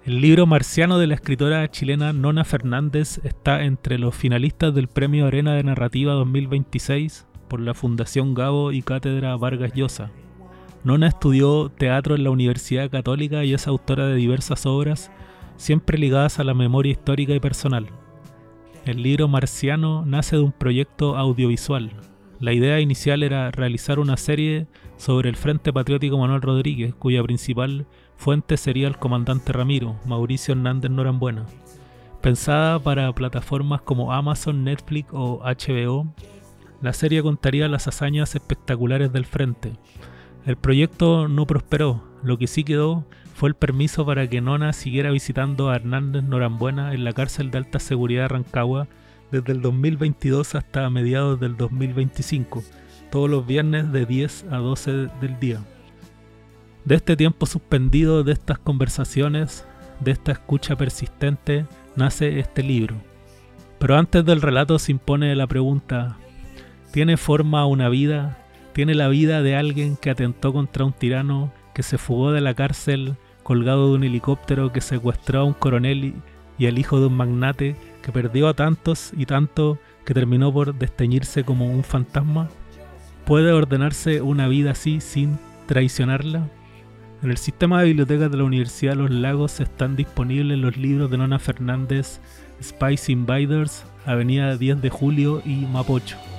El libro Marciano de la escritora chilena Nona Fernández está entre los finalistas del Premio Arena de Narrativa 2026 por la Fundación Gabo y Cátedra Vargas Llosa. Nona estudió teatro en la Universidad Católica y es autora de diversas obras, siempre ligadas a la memoria histórica y personal. El libro Marciano nace de un proyecto audiovisual. La idea inicial era realizar una serie sobre el Frente Patriótico Manuel Rodríguez, cuya principal fuente sería el comandante Ramiro, Mauricio Hernández Norambuena. Pensada para plataformas como Amazon, Netflix o HBO, la serie contaría las hazañas espectaculares del Frente. El proyecto no prosperó, lo que sí quedó fue el permiso para que Nona siguiera visitando a Hernández Norambuena en la cárcel de alta seguridad de Rancagua desde el 2022 hasta mediados del 2025, todos los viernes de 10 a 12 del día. De este tiempo suspendido, de estas conversaciones, de esta escucha persistente, nace este libro. Pero antes del relato se impone la pregunta: ¿tiene forma una vida? ¿Tiene la vida de alguien que atentó contra un tirano, que se fugó de la cárcel colgado de un helicóptero, que secuestró a un coronel y al hijo de un magnate, que perdió a tantos y tanto que terminó por desteñirse como un fantasma? ¿Puede ordenarse una vida así sin traicionarla? En el sistema de bibliotecas de la Universidad de los Lagos están disponibles los libros de Nona Fernández, Spice Invaders, Avenida 10 de Julio y Mapocho.